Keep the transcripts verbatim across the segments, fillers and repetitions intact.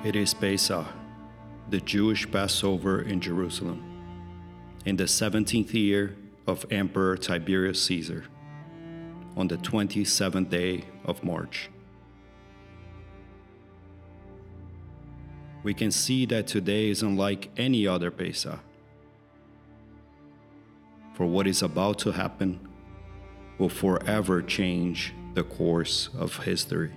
It is Pesach, the Jewish Passover in Jerusalem, in the seventeenth year of Emperor Tiberius Caesar, on the twenty-seventh day of March. We can see that today is unlike any other Pesach, for what is about to happen will forever change the course of history.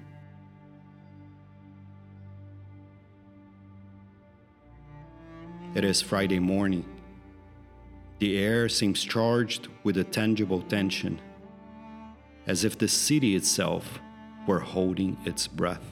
It is Friday morning. The air seems charged with a tangible tension, as if the city itself were holding its breath.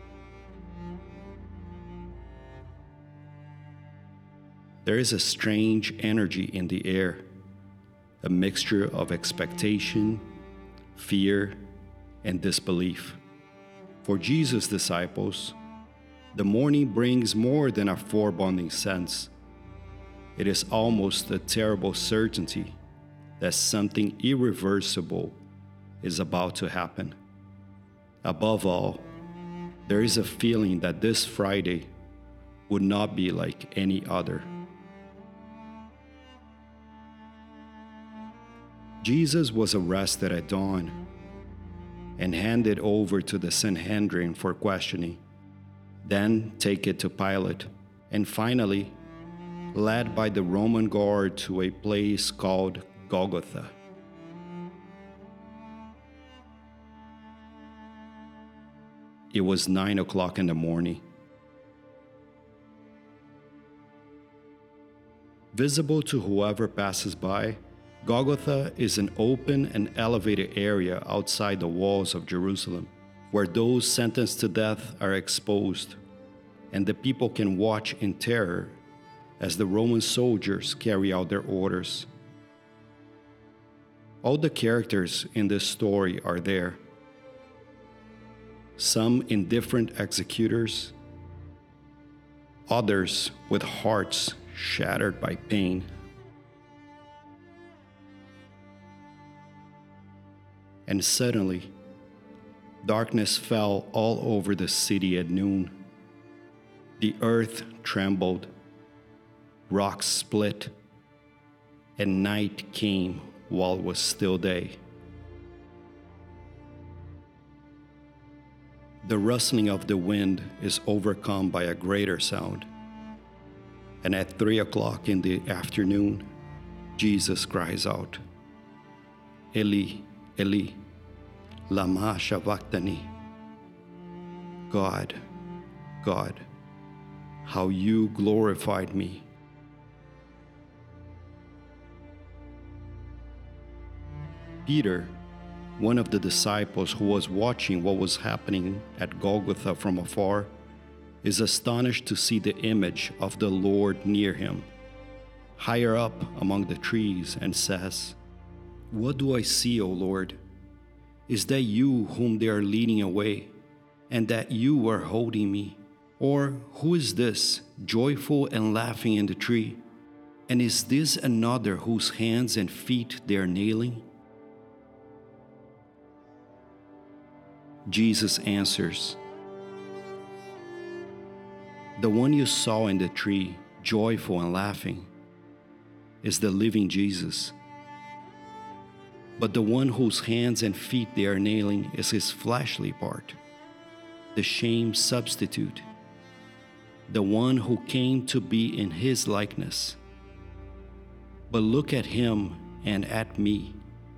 There is a strange energy in the air, a mixture of expectation, fear, and disbelief. For Jesus' disciples, the morning brings more than a foreboding sense. It is almost a terrible certainty that something irreversible is about to happen. Above all, there is a feeling that this Friday would not be like any other. Jesus was arrested at dawn and handed over to the Sanhedrin for questioning, then taken to Pilate, and finally led by the Roman guard to a place called Golgotha. It was nine o'clock in the morning. Visible to whoever passes by, Golgotha is an open and elevated area outside the walls of Jerusalem, where those sentenced to death are exposed, and the people can watch in terror as the Roman soldiers carry out their orders. All the characters in this story are there, some indifferent executors, others with hearts shattered by pain. And suddenly, darkness fell all over the city at noon. The earth trembled, rocks split, and night came while it was still day. The rustling of the wind is overcome by a greater sound, and at three o'clock in the afternoon, Jesus cries out, "Eli, Eli, lama sabachthani?" God, God, how you glorified me. Peter, one of the disciples who was watching what was happening at Golgotha from afar, is astonished to see the image of the Lord near him, higher up among the trees, and says, "What do I see, O Lord? Is that you whom they are leading away, and that you are holding me? Or who is this, joyful and laughing in the tree? And is this another whose hands and feet they are nailing?" Jesus answers, "The one you saw in the tree, joyful and laughing, is the living Jesus. But the one whose hands and feet they are nailing is his fleshly part, the shame substitute, the one who came to be in his likeness. But look at him and at me."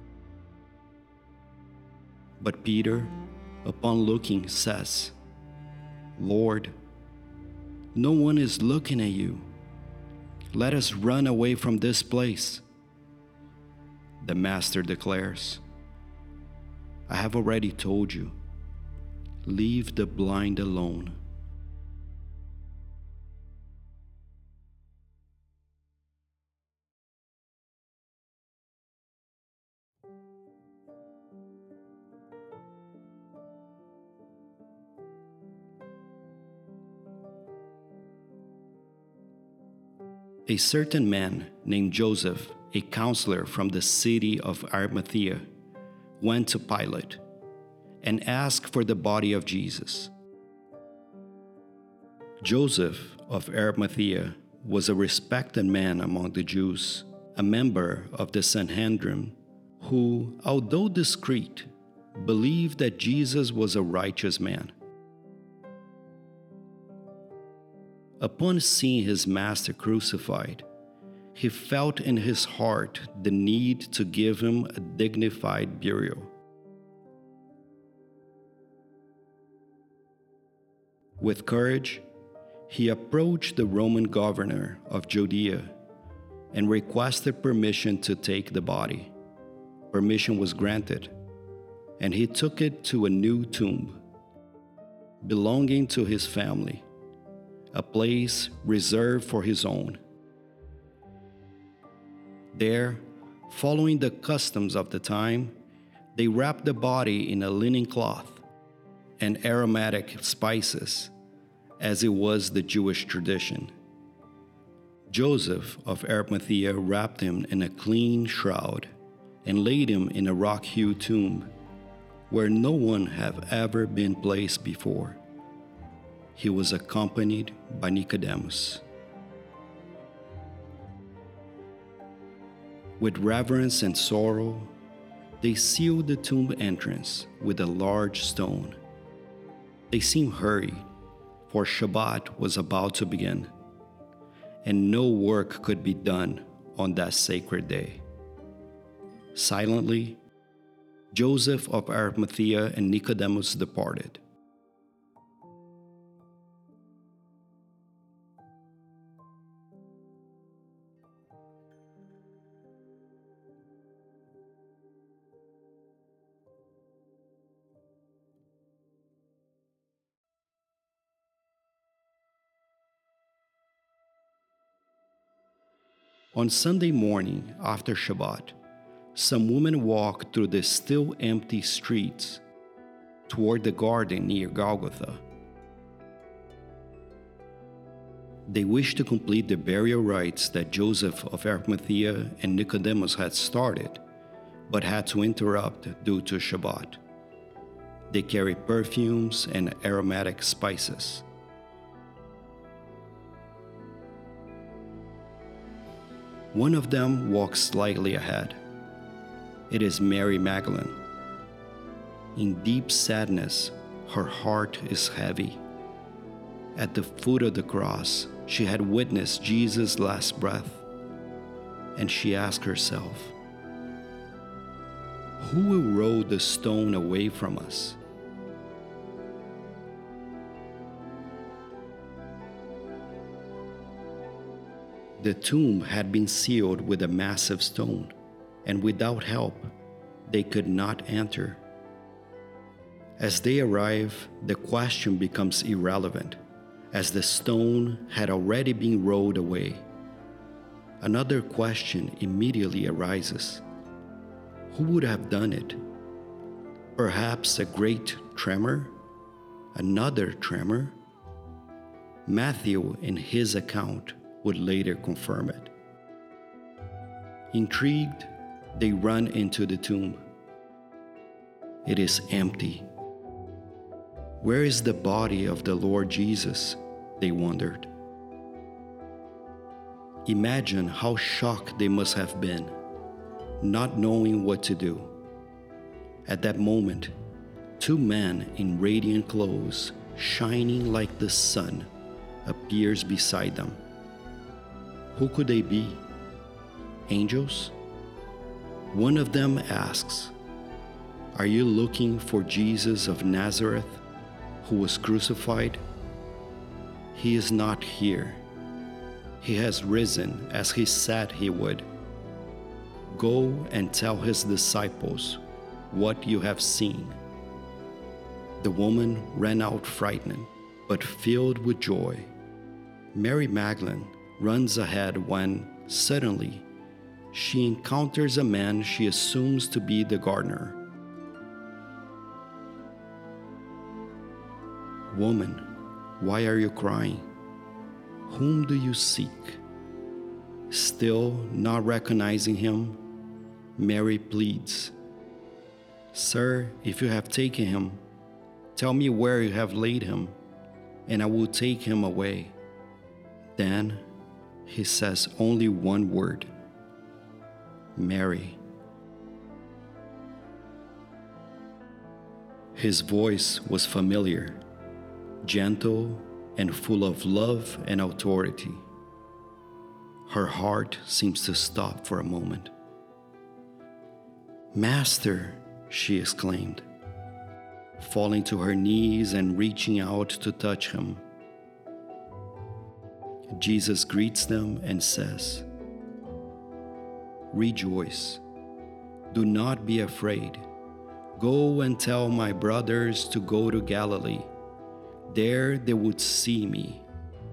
But Peter, upon looking, says, "Lord, no one is looking at you. Let us run away from this place." The Master declares, "I have already told you, leave the blind alone." A certain man named Joseph, a counselor from the city of Arimathea, went to Pilate and asked for the body of Jesus. Joseph of Arimathea was a respected man among the Jews, a member of the Sanhedrin, who, although discreet, believed that Jesus was a righteous man. Upon seeing his master crucified, he felt in his heart the need to give him a dignified burial. With courage, he approached the Roman governor of Judea and requested permission to take the body. Permission was granted, and he took it to a new tomb belonging to his family, a place reserved for his own. There, following the customs of the time, they wrapped the body in a linen cloth and aromatic spices, as it was the Jewish tradition. Joseph of Arimathea wrapped him in a clean shroud and laid him in a rock-hewn tomb where no one had ever been placed before. He was accompanied by Nicodemus. With reverence and sorrow, they sealed the tomb entrance with a large stone. They seemed hurried, for Shabbat was about to begin, and no work could be done on that sacred day. Silently, Joseph of Arimathea and Nicodemus departed. On Sunday morning after Shabbat, some women walked through the still empty streets toward the garden near Golgotha. They wished to complete the burial rites that Joseph of Arimathea and Nicodemus had started, but had to interrupt due to Shabbat. They carried perfumes and aromatic spices. One of them walks slightly ahead. It is Mary Magdalene. In deep sadness, her heart is heavy. At the foot of the cross, she had witnessed Jesus' last breath, and she asked herself, "Who will roll the stone away from us?" The tomb had been sealed with a massive stone, and without help, they could not enter. As they arrive, the question becomes irrelevant, as the stone had already been rolled away. Another question immediately arises. Who would have done it? Perhaps a great tremor? Another tremor? Matthew, in his account, would later confirm it. Intrigued, they run into the tomb. It is empty. Where is the body of the Lord Jesus? They wondered. Imagine how shocked they must have been, not knowing what to do. At that moment, two men in radiant clothes, shining like the sun, appears beside them. Who could they be? Angels? One of them asks, "Are you looking for Jesus of Nazareth, who was crucified? He is not here. He has risen as he said he would. Go and tell his disciples what you have seen." The woman ran out frightened, but filled with joy. Mary Magdalene runs ahead when, suddenly, she encounters a man she assumes to be the gardener. "Woman, why are you crying? Whom do you seek?" Still not recognizing him, Mary pleads, "Sir, if you have taken him, tell me where you have laid him, and I will take him away." Then he says only one word: "Mary." His voice was familiar, gentle, and full of love and authority. Her heart seems to stop for a moment. "Master," she exclaimed, falling to her knees and reaching out to touch him. Jesus greets them and says, "Rejoice. Do not be afraid. Go and tell my brothers to go to Galilee. There they would see me."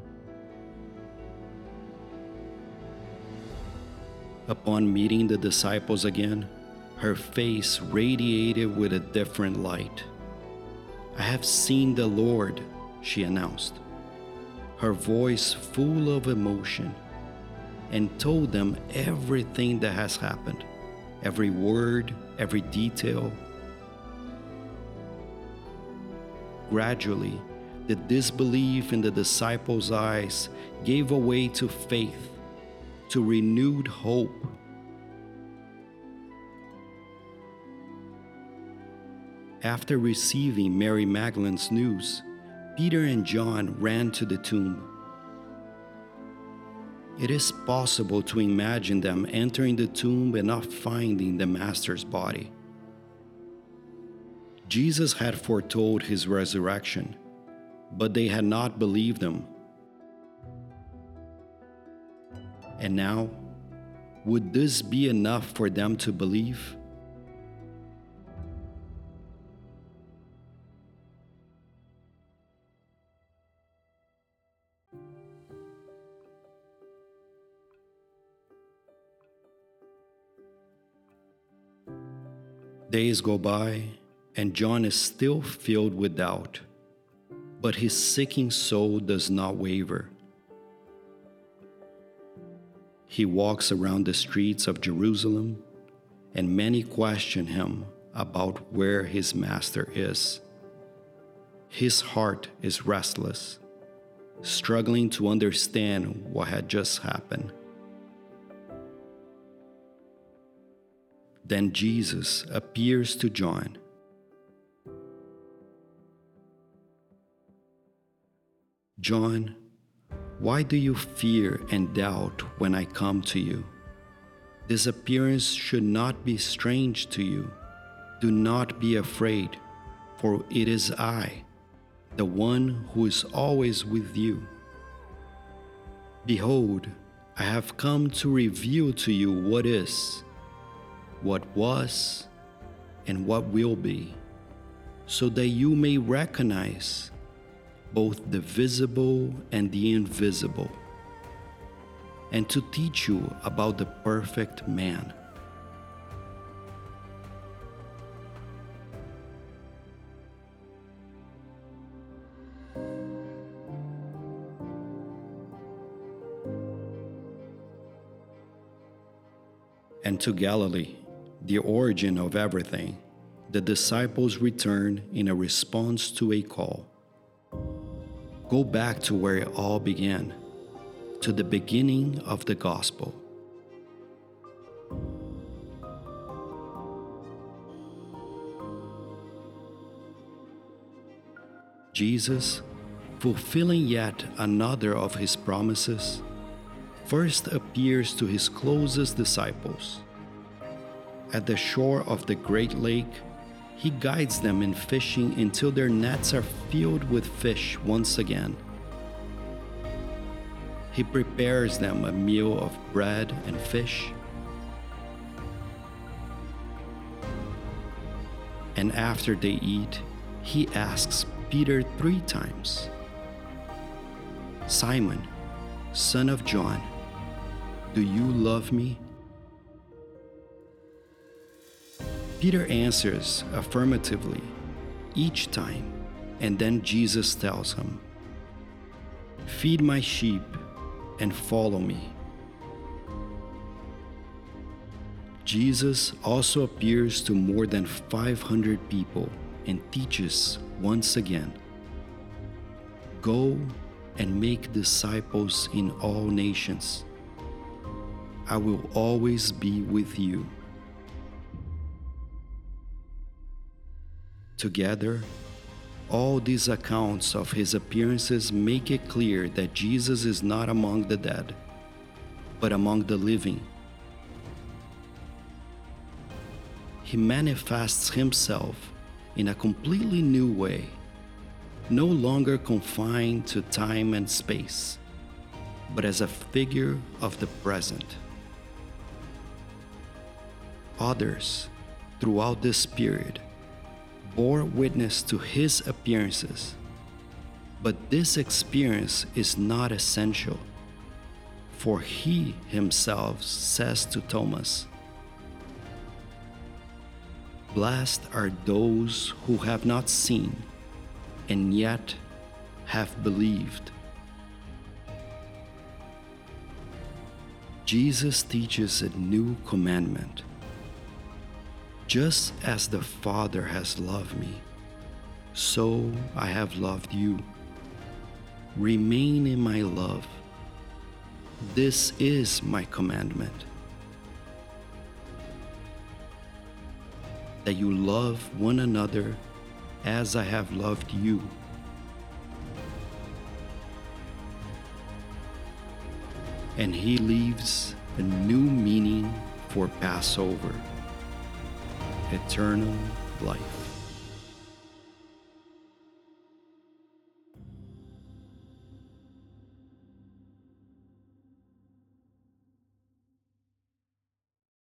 Upon meeting the disciples again, her face radiated with a different light. "I have seen the Lord," she announced, her voice full of emotion, and told them everything that has happened, every word, every detail. Gradually, the disbelief in the disciples' eyes gave way to faith, to renewed hope. After receiving Mary Magdalene's news, Peter and John ran to the tomb. It is possible to imagine them entering the tomb and not finding the Master's body. Jesus had foretold his resurrection, but they had not believed him. And now, would this be enough for them to believe? Days go by, and John is still filled with doubt, but his seeking soul does not waver. He walks around the streets of Jerusalem, and many question him about where his master is. His heart is restless, struggling to understand what had just happened. Then Jesus appears to John. "John, why do you fear and doubt when I come to you? This appearance should not be strange to you. Do not be afraid, for it is I, the one who is always with you. Behold, I have come to reveal to you what is, what was, and what will be, so that you may recognize both the visible and the invisible, and to teach you about the perfect man." And to Galilee, the origin of everything, the disciples return in a response to a call. Go back to where it all began, to the beginning of the gospel. Jesus, fulfilling yet another of his promises, first appears to his closest disciples. At the shore of the great lake, he guides them in fishing until their nets are filled with fish once again. He prepares them a meal of bread and fish. And after they eat, he asks Peter three times, "Simon, son of John, do you love me?" Peter answers affirmatively each time, and then Jesus tells him, "Feed my sheep and follow me." Jesus also appears to more than five hundred people and teaches once again. Go and make disciples in all nations. I will always be with you. Together, all these accounts of his appearances make it clear that Jesus is not among the dead, but among the living. He manifests himself in a completely new way, no longer confined to time and space, but as a figure of the present. Others, throughout this period, bore witness to his appearances, but this experience is not essential, for he himself says to Thomas, "Blessed are those who have not seen and yet have believed." Jesus teaches a new commandment. Just as the Father has loved me, so I have loved you. Remain in my love. This is my commandment, that you love one another as I have loved you. And he leaves a new meaning for Passover: eternal life.